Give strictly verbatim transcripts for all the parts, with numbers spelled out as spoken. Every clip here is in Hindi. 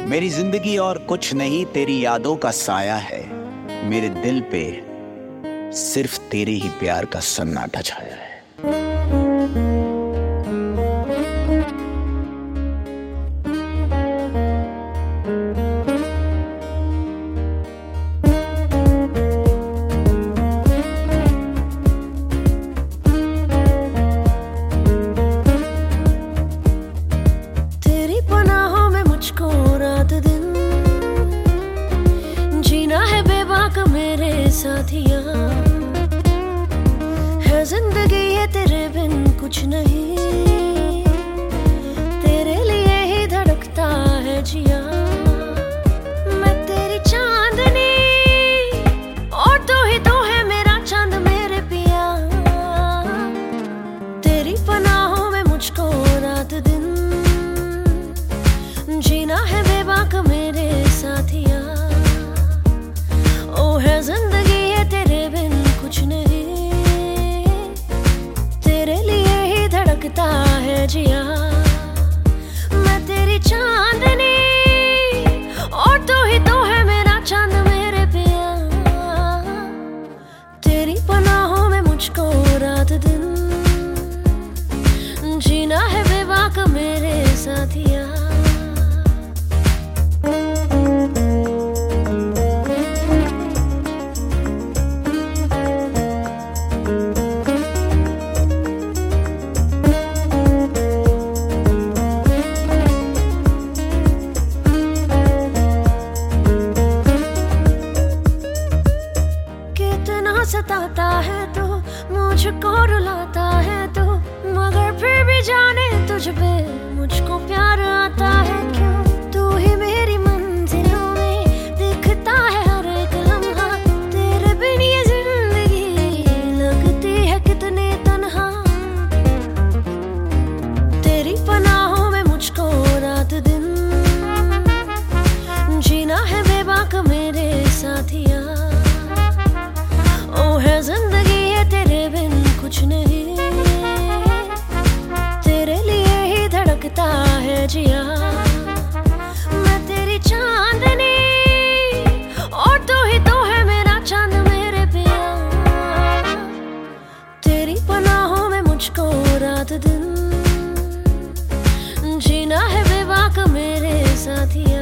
मेरी जिंदगी और कुछ नहीं तेरी यादों का साया है। मेरे दिल पे सिर्फ तेरे ही प्यार का सन्नाटा छाया है। तेरी पनाहों में मुझको रात दिन जीना है बेबाक मेरे साथिया। है जिंदगी है तेरे बिन कुछ नहीं, तेरे लिए ही धड़कता है जिया। मैं तेरी चांदनी और तू ही तो है मेरा चांद मेरे पिया। तेरी पनाहों में मुझको रात दिन जीना है बेबाक मेरे साथिया। ओ है जिंदगी है तेरे बिन कुछ नहीं, तेरे लिए ही धड़कता है जिया। मैं तेरी चांदनी और तू ही तो है मेरा चांद मेरे पिया। तेरी पनाहों में मुझको रात दिन जीना है बेबाक मेरे साथिया। सताता है तो मुझको रुलाता है तो, मगर फिर भी जाने तुझ पे मुझको प्यार आता है क्यों। तू ही मेरी मंजिलों में दिखता है हर एक लम्हा, तेरे बिन ये जिंदगी लगती है कितनी तन्हा। तेरी पनाहों में मुझको रात दिन जीना है बेबाक मेरे साथिया। ओ है जिंदगी है तेरे बिन कुछ नहीं, तेरे लिए ही धड़कता है जिया। मैं तेरी चांदनी और तू ही तो है मेरा चांद मेरे पिया। तेरी पनाहों में मुझको रात दिन जीना है बेबाक मेरे साथिया।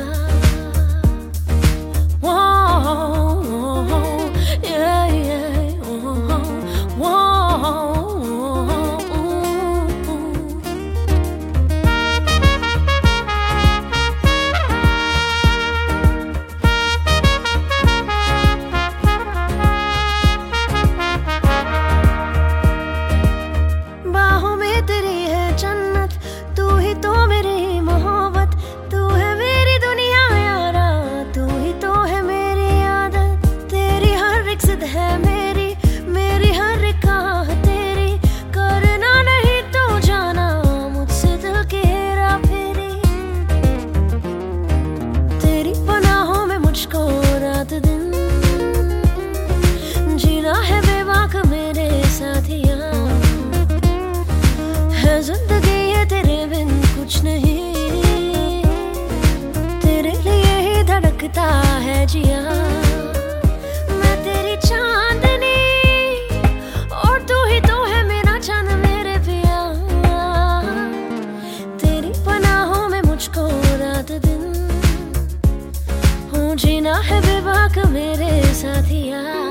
है मेरी मेरी हर राह तेरी, करना नहीं तो जाना मुझसे दिल की हेरा फेरी। तेरी पनाहों में मुझको रात दिन जीना है बेबाक मेरे साथिया। है जिंदगी है तेरे बिन कुछ नहीं, तेरे लिए ही धड़कता है जिया। चांदनी और तू ही तो है मेरा चांद मेरे पिया। तेरी पनाहों में मुझको रात दिन हो जीना है बेबाक मेरे साथिया।